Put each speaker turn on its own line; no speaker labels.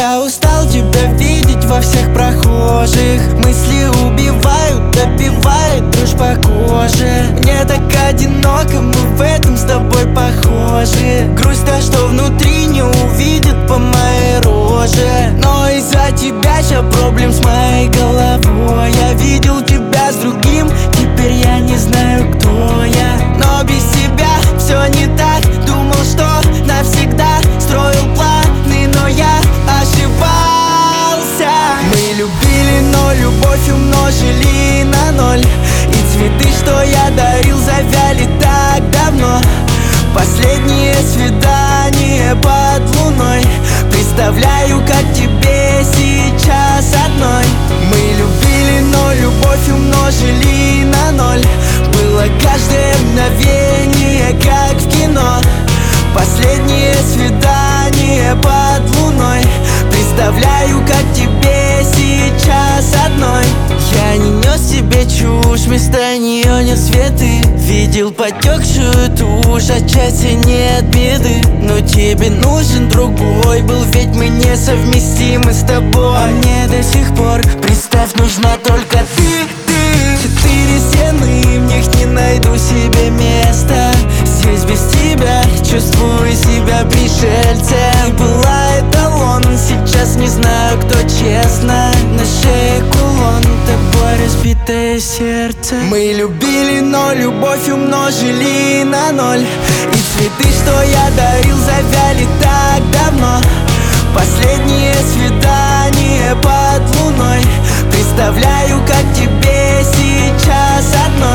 Я устал тебя видеть во всех прохожих. Мысли убивают, добивает дрожь по коже. Мне так одиноко, мы в этом с тобой похожи. Грусть та, что внутри, не увидит по моей роже. Но из-за тебя ща проблем с моей головой. Я видел тебя с другим, теперь я не знаю, кто я. Но без тебя все не так. Думал, что навсегда строил планы, но я ошибался. Мы любили, но любовь умножили на ноль. И цветы, что я дарил, завяли так давно. Последнее свидание под луной. Представляю, как тебе сейчас одной. Мы любили, но любовь умножили на ноль. Было каждое мгновение, как в кино. Последнее свидание под луной. Представляю, как тебе сейчас одной. Я не нес тебе чушь, вместо нее нес цветы. Видел потекшую тушь, отчасти нет беды. Но тебе нужен другой был, ведь мы несовместимы с тобой. А мне до сих пор, представь, нужна только ты. 4 стены, в них не найду себе места. Здесь без тебя чувствую себя пришельцем. И была эталоном, сейчас не знаю, кто честно. На шее кулон, тобой разбитое сердце. Мы любили, но любовь умножили на ноль. И цветы, что я дарил, завяли так давно. Последнее свидание под луной. Представляю, как тебе сейчас одной.